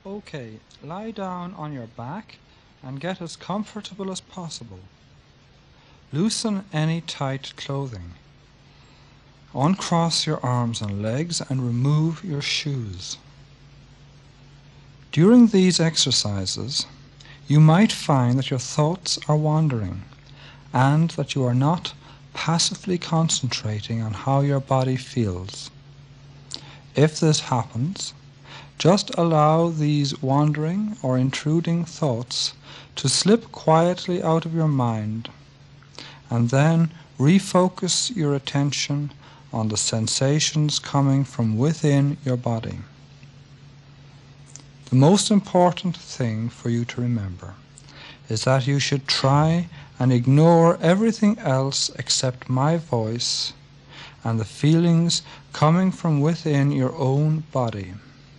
Okay, lie down on your back and get as comfortable as possible. Loosen any tight clothing. Uncross your arms and legs and remove your shoes. During these exercises, you might find that your thoughts are wandering and that you are not passively concentrating on how your body feels. If this happens, just allow these wandering or intruding thoughts to slip quietly out of your mind, and then refocus your attention on the sensations coming from within your body. The most important thing for you to remember is that you should try and ignore everything else except my voice and the feelings coming from within your own body.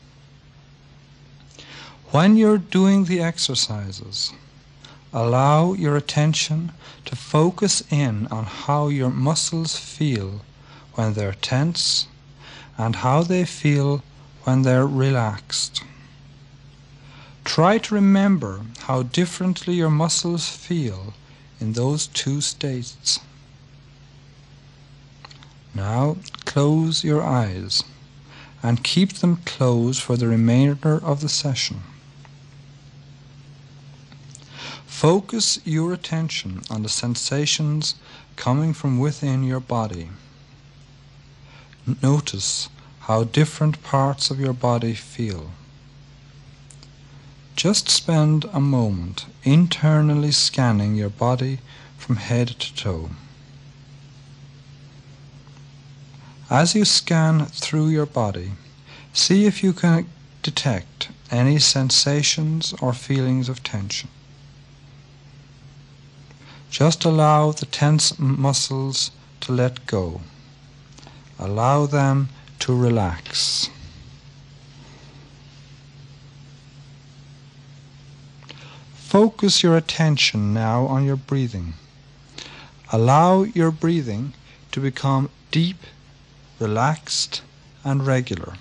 When you're doing the exercises, allow your attention to focus in on how your muscles feel when they're tense and how they feel when they're relaxed. Try to remember how differently your muscles feel in those two states. Now close your eyes and keep them closed for the remainder of the session. Focus your attention on the sensations coming from within your body. Notice how different parts of your body feel. Just spend a moment internally scanning your body from head to toe. As you scan through your body, see if you can detect any sensations or feelings of tension. Just allow the tense muscles to let go. Allow them to relax. Focus your attention now on your breathing. Allow your breathing to become deep, relaxed, and regular.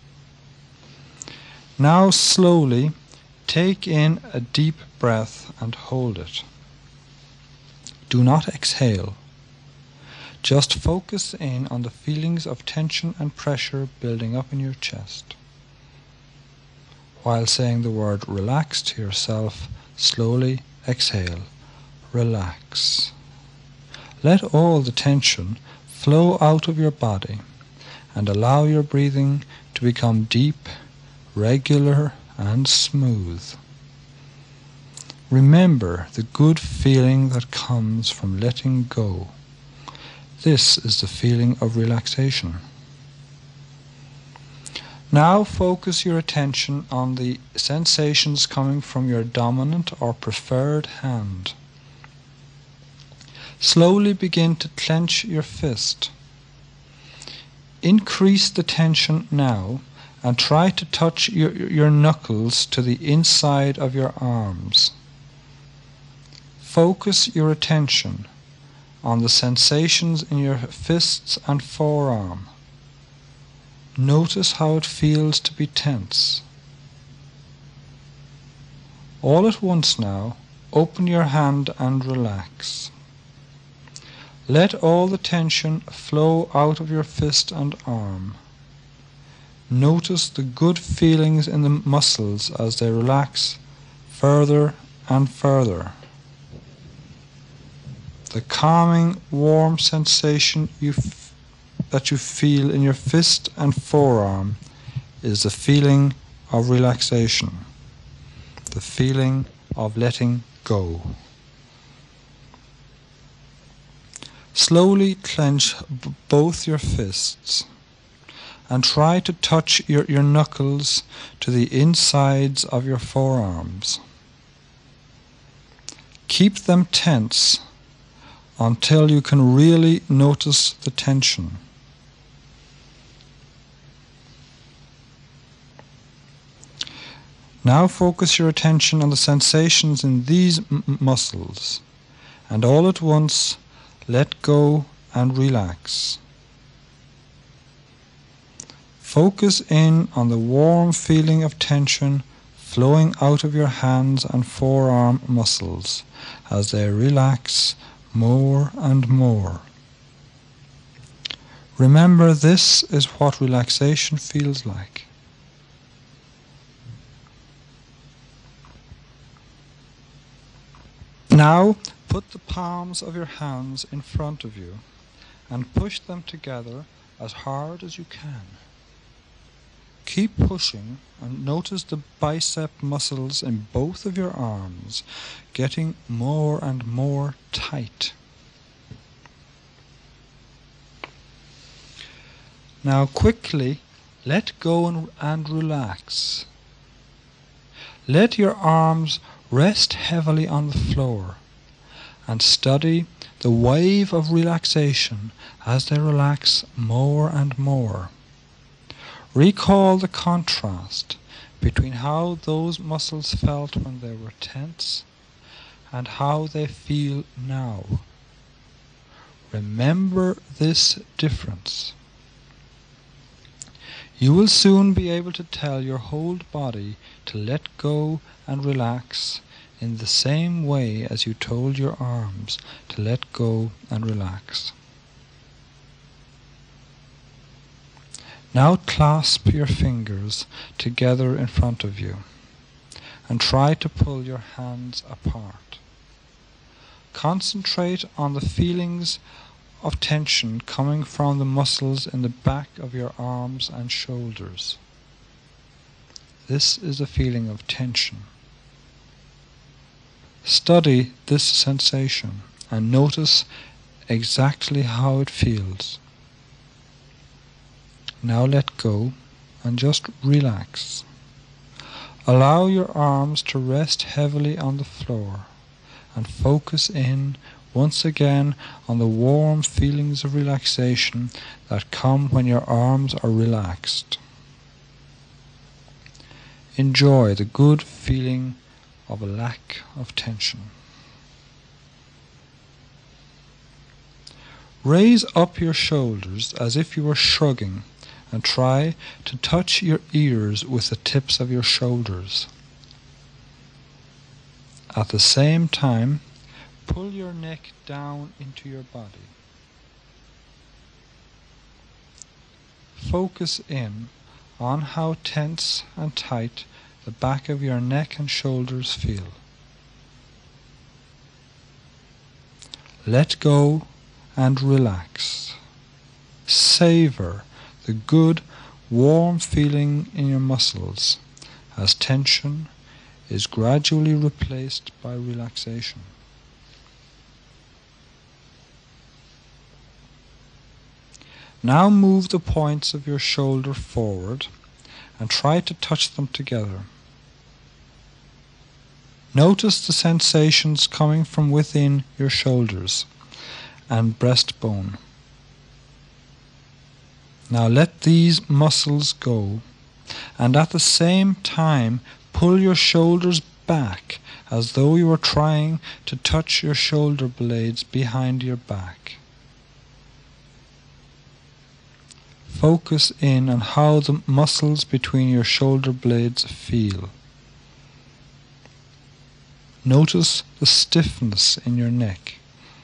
Now slowly take in a deep breath and hold it. Do not exhale. Just focus in on the feelings of tension and pressure building up in your chest. While saying the word relax to yourself, slowly exhale. Relax. Let all the tension flow out of your body and allow your breathing to become deep, regular, and smooth. Remember the good feeling that comes from letting go. This is the feeling of relaxation. Now focus your attention on the sensations coming from your dominant or preferred hand. Slowly begin to clench your fist. Increase the tension now and try to touch your knuckles to the inside of your arms. Focus your attention on the sensations in your fists and forearm. Notice how it feels to be tense. All at once now, open your hand and relax. Let all the tension flow out of your fist and arm. Notice the good feelings in the muscles as they relax further and further. The calming, warm sensation that you feel in your fist and forearm is the feeling of relaxation, the feeling of letting go. Slowly clench both your fists and try to touch your knuckles to the insides of your forearms. Keep them tense until you can really notice the tension. Now focus your attention on the sensations in these muscles, and all at once let go and relax. Focus in on the warm feeling of tension flowing out of your hands and forearm muscles as they relax more and more. Remember, this is what relaxation feels like. Now, put the palms of your hands in front of you and push them together as hard as you can. Keep pushing and notice the bicep muscles in both of your arms getting more and more tight. Now quickly let go and relax. Let your arms rest heavily on the floor and study the wave of relaxation as they relax more and more. Recall the contrast between how those muscles felt when they were tense and how they feel now. Remember this difference. You will soon be able to tell your whole body to let go and relax in the same way as you told your arms to let go and relax. Now clasp your fingers together in front of you and try to pull your hands apart. Concentrate on the feelings of tension coming from the muscles in the back of your arms and shoulders. This is a feeling of tension. Study this sensation and notice exactly how it feels. Now let go and just relax. Allow your arms to rest heavily on the floor and focus in once again on the warm feelings of relaxation that come when your arms are relaxed. Enjoy the good feeling of a lack of tension. Raise up your shoulders as if you were shrugging and try to touch your ears with the tips of your shoulders. At the same time, pull your neck down into your body. Focus in on how tense and tight the back of your neck and shoulders feel. Let go and relax. Savor the good, warm feeling in your muscles as tension is gradually replaced by relaxation. Now move the points of your shoulder forward and try to touch them together. Notice the sensations coming from within your shoulders and breastbone. Now let these muscles go, and at the same time pull your shoulders back as though you were trying to touch your shoulder blades behind your back. Focus in on how the muscles between your shoulder blades feel. Notice the stiffness in your neck.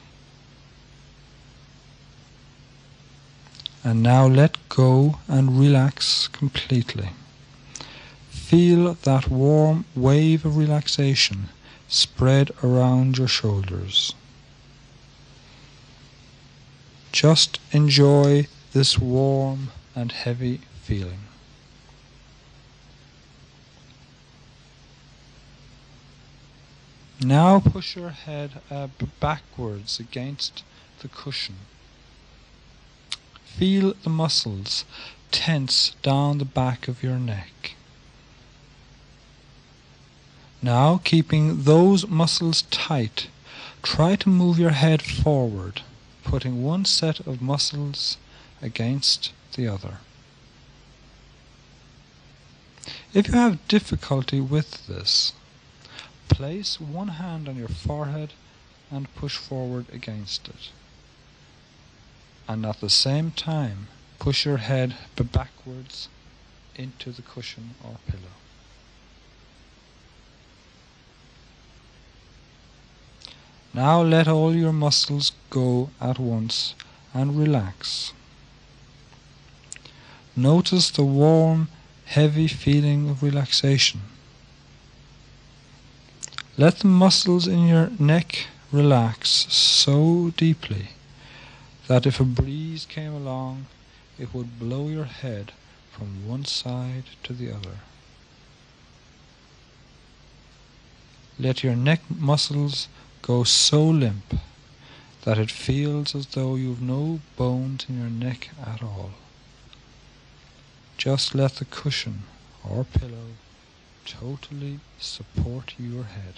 And now let go and relax completely. Feel that warm wave of relaxation spread around your shoulders. Just enjoy this warm and heavy feeling. Now push your head backwards against the cushion. Feel the muscles tense down the back of your neck. Now, keeping those muscles tight, try to move your head forward, putting one set of muscles against the other. If you have difficulty with this, place one hand on your forehead and push forward against it. And at the same time, push your head backwards into the cushion or pillow. Now let all your muscles go at once and relax. Notice the warm, heavy feeling of relaxation. Let the muscles in your neck relax so deeply that if a breeze came along, it would blow your head from one side to the other. Let your neck muscles go so limp that it feels as though you've no bones in your neck at all. Just let the cushion or pillow totally support your head.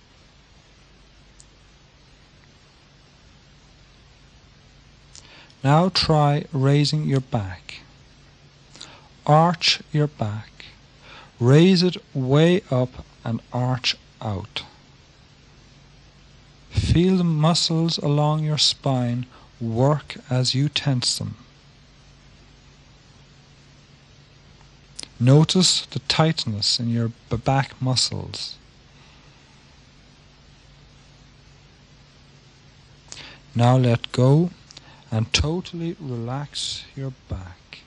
Now try raising your back. Arch your back. Raise it way up and arch out. Feel the muscles along your spine work as you tense them. Notice the tightness in your back muscles. Now let go and totally relax your back.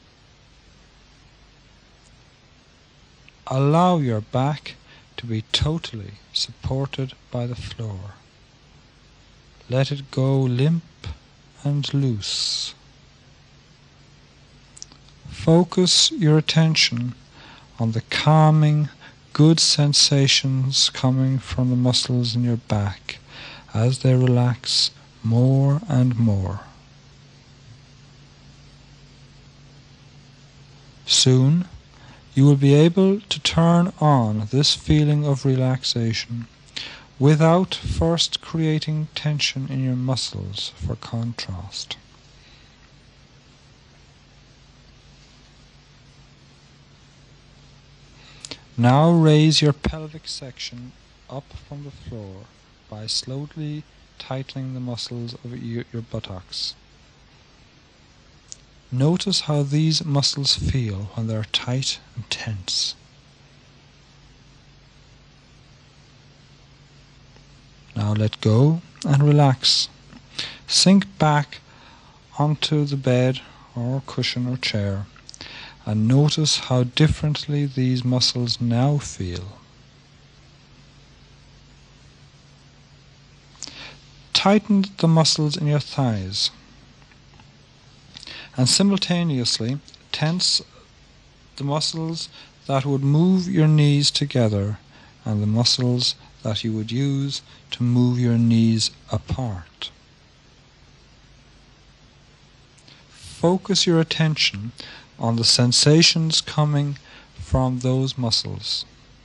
Allow your back to be totally supported by the floor. Let it go limp and loose. Focus your attention on the calming, good sensations coming from the muscles in your back as they relax more and more. Soon, you will be able to turn on this feeling of relaxation without first creating tension in your muscles for contrast. Now raise your pelvic section up from the floor by slowly tightening the muscles of your buttocks. Notice how these muscles feel when they are tight and tense. Now let go and relax. Sink back onto the bed or cushion or chair and notice how differently these muscles now feel. Tighten the muscles in your thighs and simultaneously tense the muscles that would move your knees together and the muscles that you would use to move your knees apart. Focus your attention on the sensations coming from those muscles.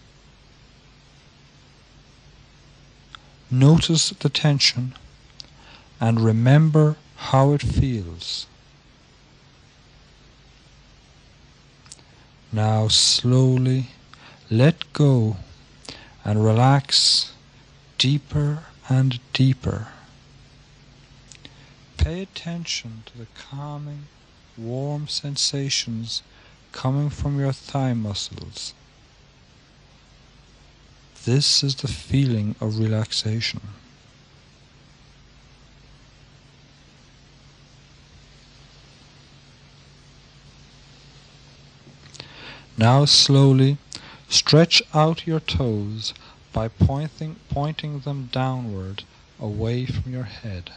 Notice the tension and remember how it feels. Now slowly let go and relax deeper and deeper. Pay attention to the calming, warm sensations coming from your thigh muscles. This is the feeling of relaxation. Now slowly stretch out your toes by pointing them downward away from your head.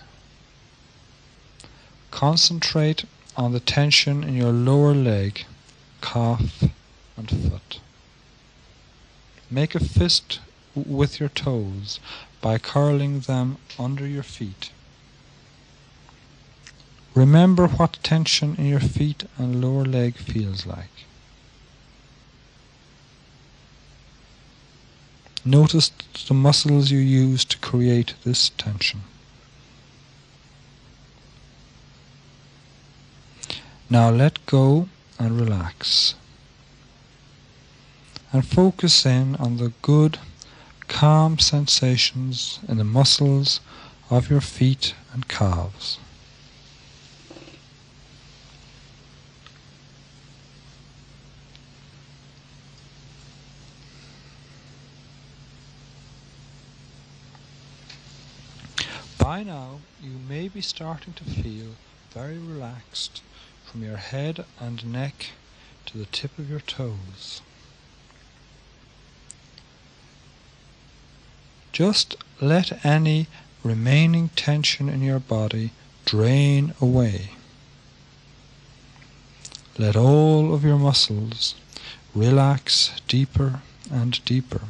Concentrate on the tension in your lower leg, calf and foot. Make a fist with your toes by curling them under your feet. Remember what tension in your feet and lower leg feels like. Notice the muscles you use to create this tension. Now let go and relax. And focus in on the good, calm sensations in the muscles of your feet and calves. By now, you may be starting to feel very relaxed from your head and neck to the tip of your toes. Just let any remaining tension in your body drain away. Let all of your muscles relax deeper and deeper.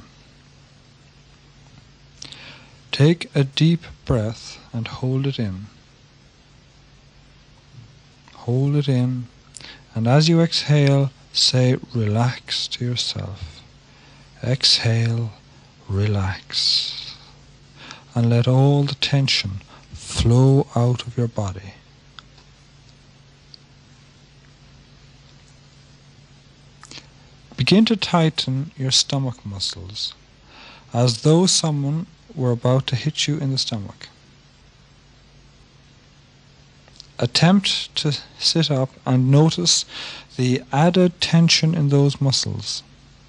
Take a deep breath and hold it in. Hold it in, and as you exhale, say relax to yourself. Exhale, relax, and let all the tension flow out of your body. Begin to tighten your stomach muscles, as though someone were about to hit you in the stomach. Attempt to sit up and notice the added tension in those muscles.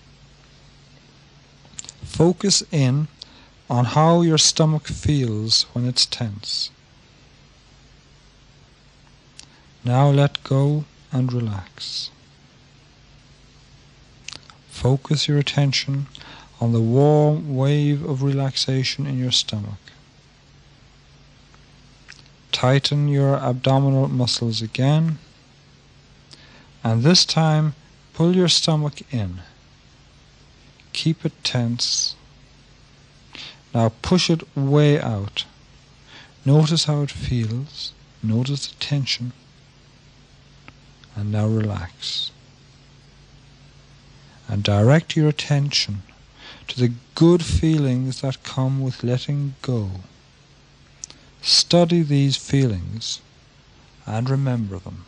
Focus in on how your stomach feels when it's tense. Now let go and relax. Focus your attention on the warm wave of relaxation in your stomach. Tighten your abdominal muscles again, and this time pull your stomach in. Keep it tense. Now push it way out. Notice how it feels. Notice the tension. And now relax. And direct your attention to the good feelings that come with letting go. Study these feelings and remember them.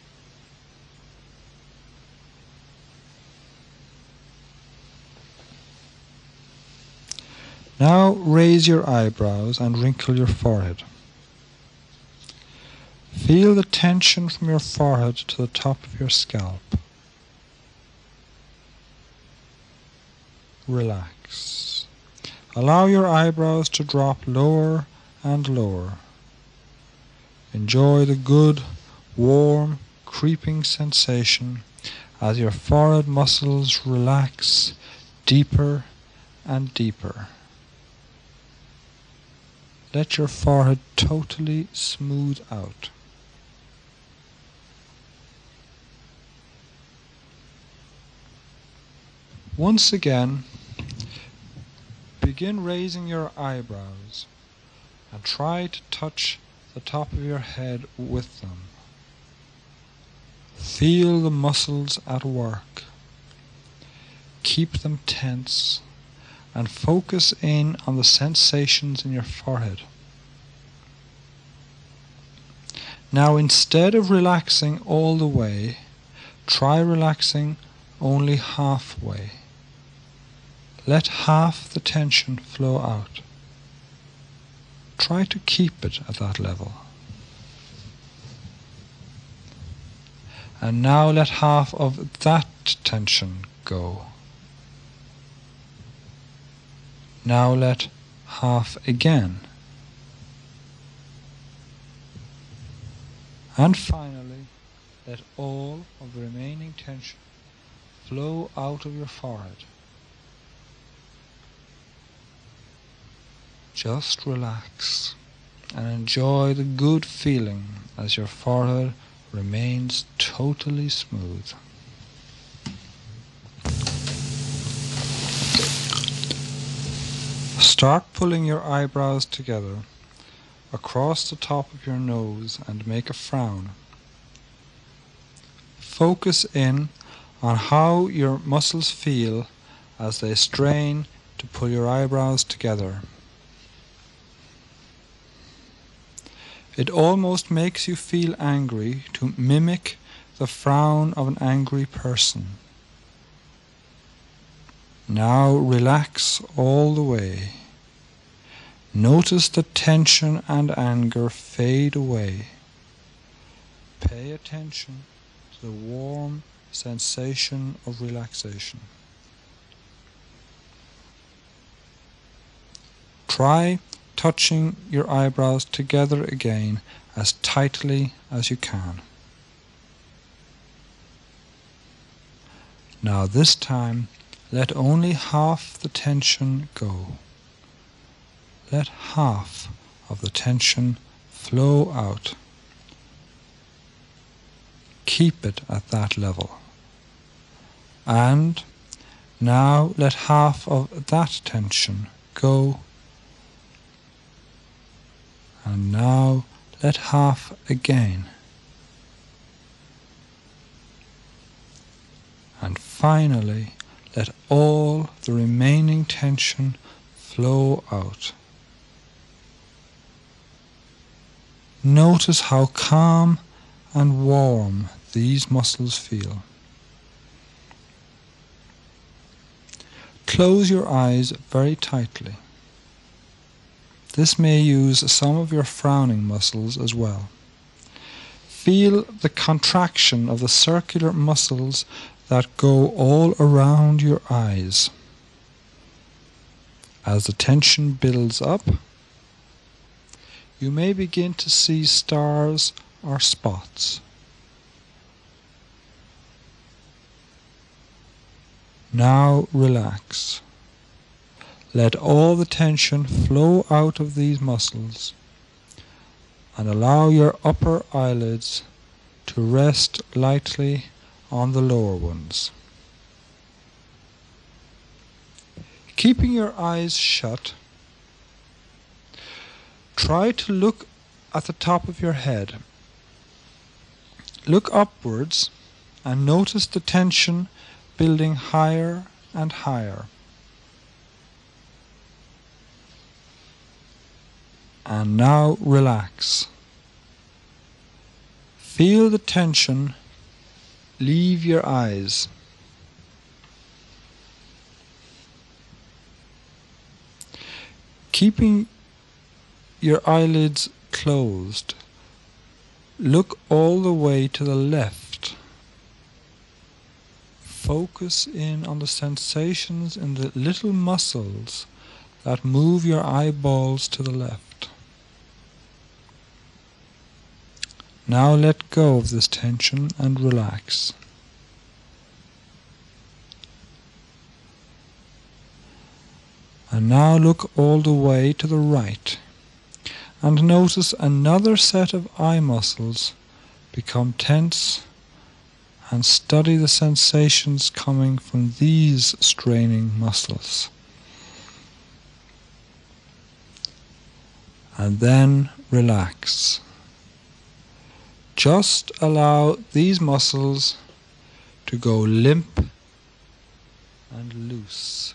Now raise your eyebrows and wrinkle your forehead. Feel the tension from your forehead to the top of your scalp. Relax. Allow your eyebrows to drop lower and lower. Enjoy the good, warm, creeping sensation as your forehead muscles relax deeper and deeper. Let your forehead totally smooth out. Once again, begin raising your eyebrows and try to touch the top of your head with them. Feel the muscles at work. Keep them tense and focus in on the sensations in your forehead. Now, instead of relaxing all the way, try relaxing only halfway. Let half the tension flow out. Try to keep it at that level. And now let half of that tension go. Now let half again. And finally, let all of the remaining tension flow out of your forehead. Just relax and enjoy the good feeling as your forehead remains totally smooth. Start pulling your eyebrows together across the top of your nose and make a frown. Focus in on how your muscles feel as they strain to pull your eyebrows together. It almost makes you feel angry to mimic the frown of an angry person. Now relax all the way. Notice the tension and anger fade away. Pay attention to the warm sensation of relaxation. Try touching your eyebrows together again as tightly as you can. Now this time, let only half the tension go. Let half of the tension flow out. Keep it at that level. And now let half of that tension go. And now let half again. And finally, let all the remaining tension flow out. Notice how calm and warm these muscles feel. Close your eyes very tightly. This may use some of your frowning muscles as well. Feel the contraction of the circular muscles that go all around your eyes. As the tension builds up, you may begin to see stars or spots. Now relax. Let all the tension flow out of these muscles and allow your upper eyelids to rest lightly on the lower ones. Keeping your eyes shut, try to look at the top of your head. Look upwards and notice the tension building higher and higher. And now relax. Feel the tension leave your eyes. Keeping your eyelids closed, look all the way to the left. Focus in on the sensations in the little muscles that move your eyeballs to the left. Now let go of this tension and relax. And now look all the way to the right and notice another set of eye muscles become tense, and study the sensations coming from these straining muscles. And then relax. Just allow these muscles to go limp and loose.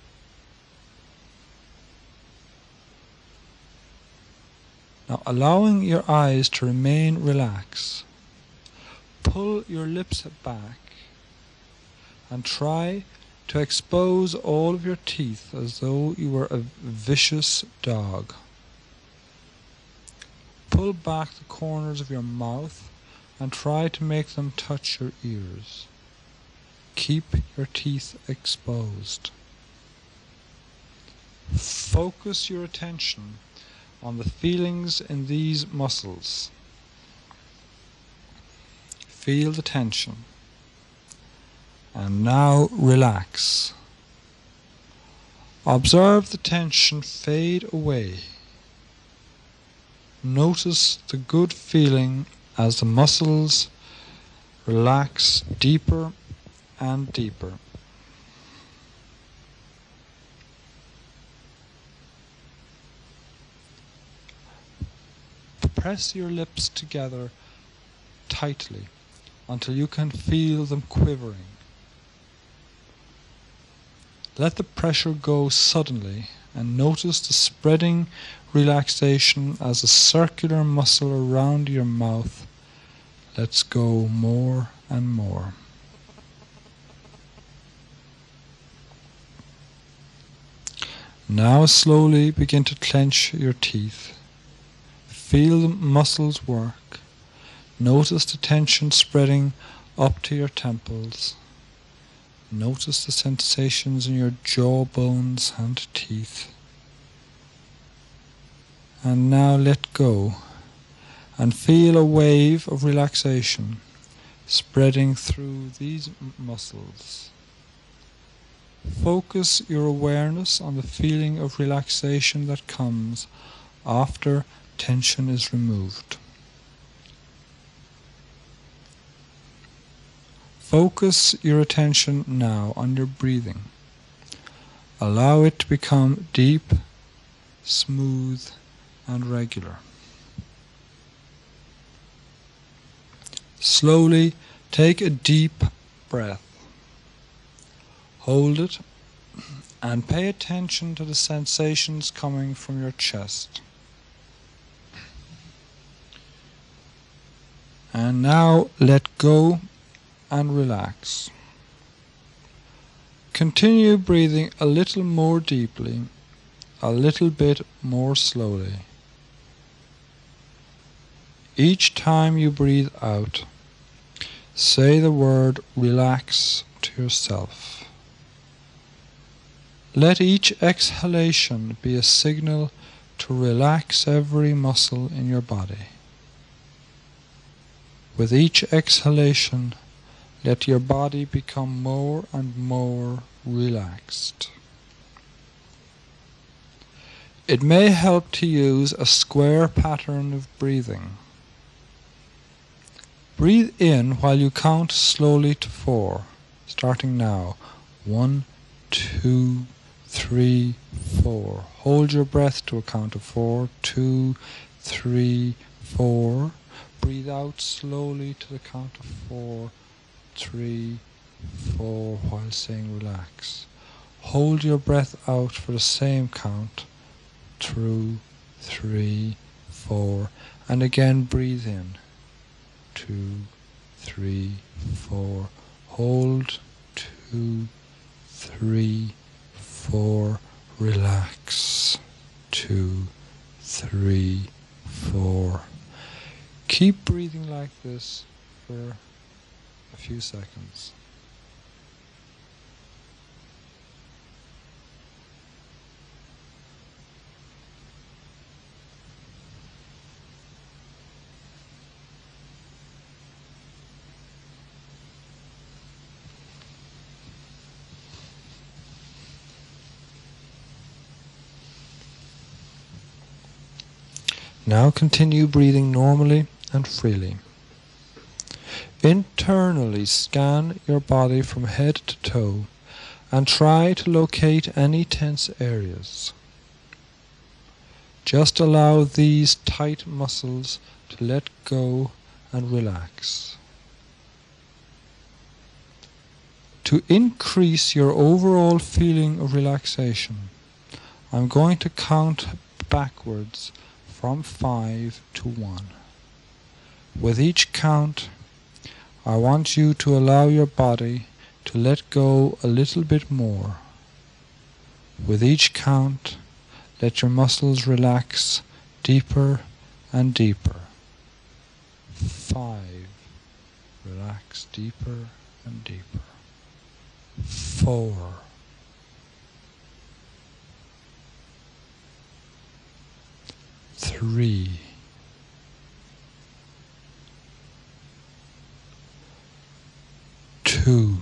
Now, allowing your eyes to remain relaxed, pull your lips back and try to expose all of your teeth as though you were a vicious dog. Pull back the corners of your mouth and try to make them touch your ears. Keep your teeth exposed. Focus your attention on the feelings in these muscles. Feel the tension. And now relax. Observe the tension fade away. Notice the good feeling as the muscles relax deeper and deeper. Press your lips together tightly until you can feel them quivering. Let the pressure go suddenly and notice the spreading relaxation as the circular muscle around your mouth lets go more and more. Now slowly begin to clench your teeth. Feel the muscles work. Notice the tension spreading up to your temples. Notice the sensations in your jaw bones and teeth. And now let go and feel a wave of relaxation spreading through these muscles. Focus your awareness on the feeling of relaxation that comes after tension is removed. Focus your attention now on your breathing. Allow it to become deep, smooth, and regular. Slowly take a deep breath. Hold it and pay attention to the sensations coming from your chest. And now let go and relax. Continue breathing a little more deeply, a little bit more slowly. Each time you breathe out, say the word relax to yourself. Let each exhalation be a signal to relax every muscle in your body. With each exhalation, let your body become more and more relaxed. It may help to use a square pattern of breathing. Breathe in while you count slowly to 4, starting now. 1, 2, 3, 4. Hold your breath to a count of 4, 2, 3, 4. Breathe out slowly to the count of 4, 3, 4 while saying relax. Hold your breath out for the same count. 2, 3, 4. And again breathe in. 2, 3, 4. Hold. 2, 3, 4. Relax. 2, 3, 4. Keep breathing like this for a few seconds. Now continue breathing normally and freely. Internally scan your body from head to toe and try to locate any tense areas. Just allow these tight muscles to let go and relax. To increase your overall feeling of relaxation, I'm going to count backwards from 5 to 1. With each count, I want you to allow your body to let go a little bit more. With each count, let your muscles relax deeper and deeper. 5. Relax deeper and deeper. 4. 3. 2.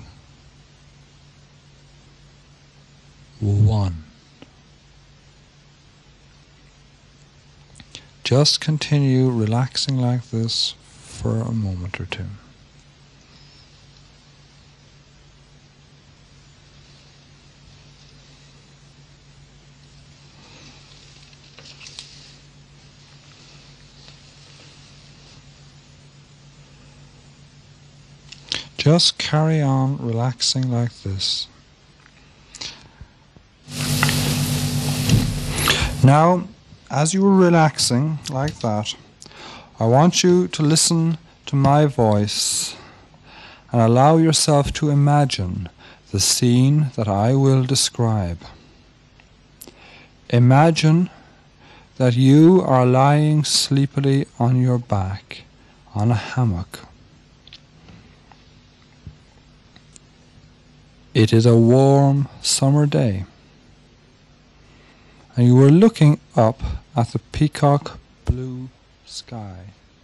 1. Just continue relaxing like this for a moment or two. Just carry on relaxing like this. Now, as you are relaxing like that, I want you to listen to my voice and allow yourself to imagine the scene that I will describe. Imagine that you are lying sleepily on your back on a hammock. It is a warm summer day, and you are looking up at the peacock blue sky.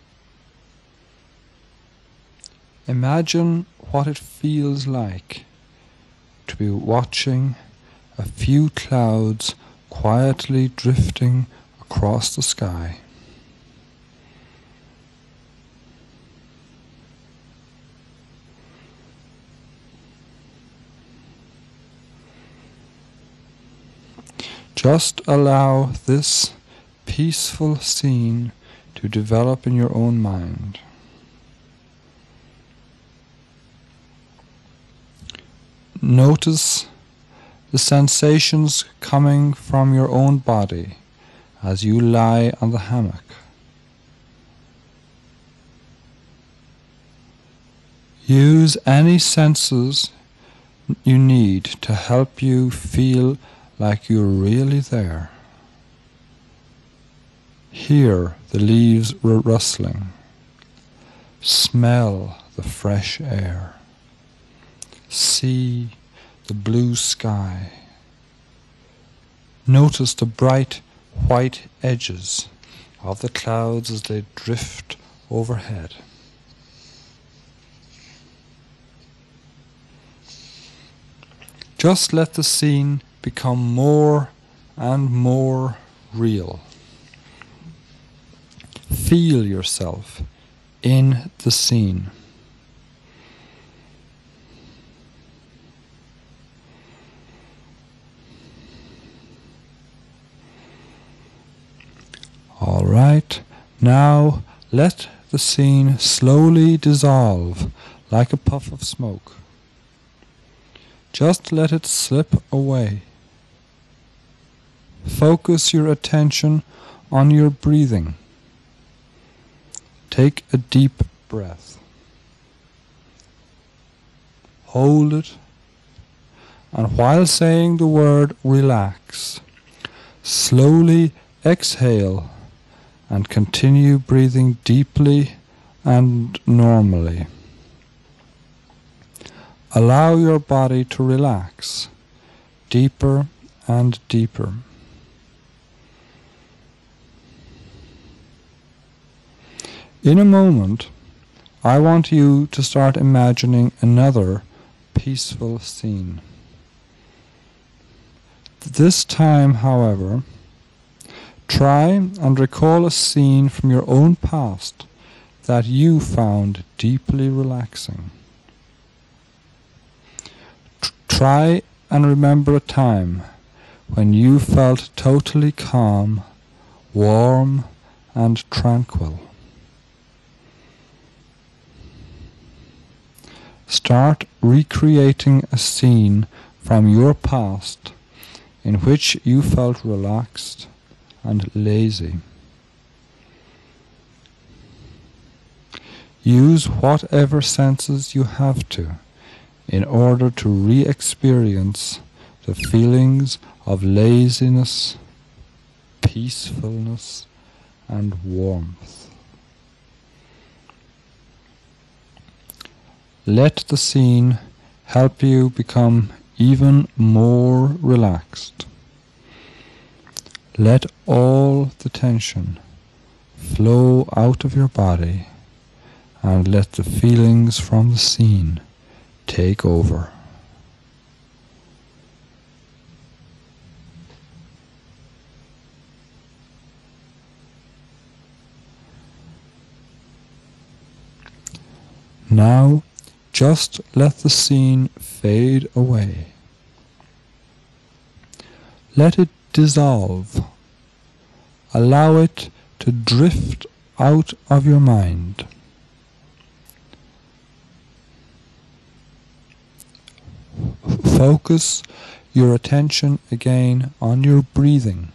Imagine what it feels like to be watching a few clouds quietly drifting across the sky. Just allow this peaceful scene to develop in your own mind. Notice the sensations coming from your own body as you lie on the hammock. Use any senses you need to help you feel like you're really there. Hear the leaves rustling. Smell the fresh air. See the blue sky. Notice the bright white edges of the clouds as they drift overhead. Just let the scene become more and more real. Feel yourself in the scene. All right, now let the scene slowly dissolve like a puff of smoke. Just let it slip away. Focus your attention on your breathing. Take a deep breath. Hold it, and while saying the word relax, slowly exhale and continue breathing deeply and normally. Allow your body to relax deeper and deeper. In a moment, I want you to start imagining another peaceful scene. This time, however, try and recall a scene from your own past that you found deeply relaxing. Try and remember a time when you felt totally calm, warm, and tranquil. Start recreating a scene from your past in which you felt relaxed and lazy. Use whatever senses you have to in order to re-experience the feelings of laziness, peacefulness, and warmth. Let the scene help you become even more relaxed. Let all the tension flow out of your body and let the feelings from the scene take over. Now, just let the scene fade away. Let it dissolve. Allow it to drift out of your mind. Focus your attention again on your breathing.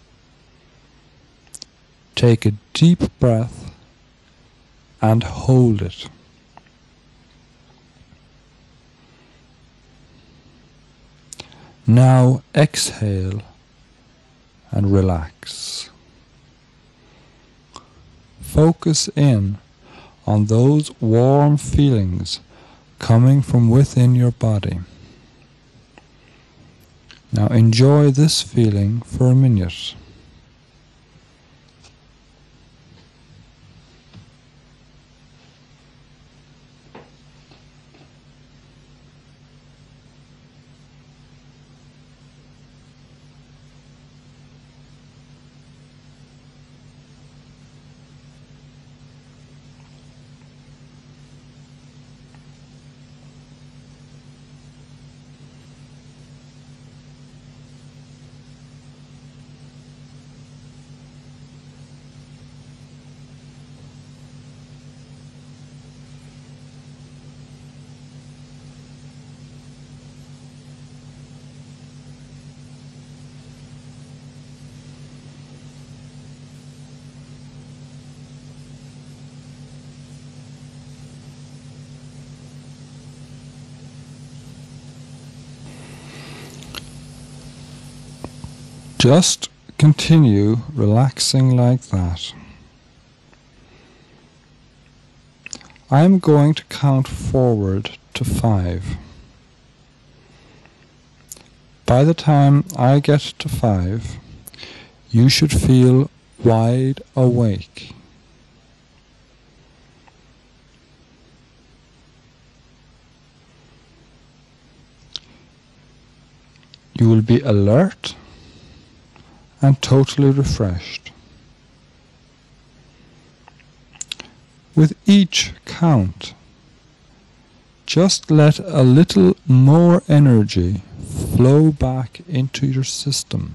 Take a deep breath and hold it. Now exhale and relax. Focus in on those warm feelings coming from within your body. Now enjoy this feeling for a minute. Just continue relaxing like that. I'm going to count forward to 5. By the time I get to 5, you should feel wide awake. You will be alert and totally refreshed. With each count, just let a little more energy flow back into your system.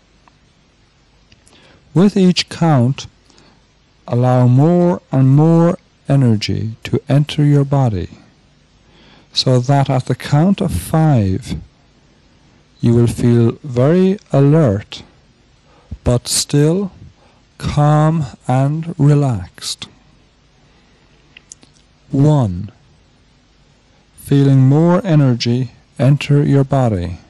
With each count, allow more and more energy to enter your body, so that at the count of 5, you will feel very alert, but still calm and relaxed. 1. Feeling more energy enter your body.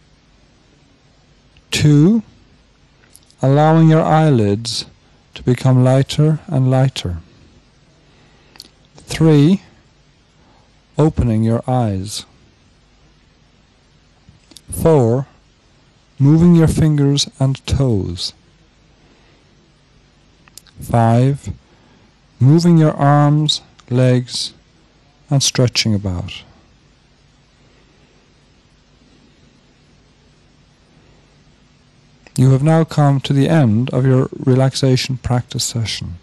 2. Allowing your eyelids to become lighter and lighter. 3. Opening your eyes. 4. Moving your fingers and toes. 5. Moving your arms, legs, and stretching about. You have now come to the end of your relaxation practice session.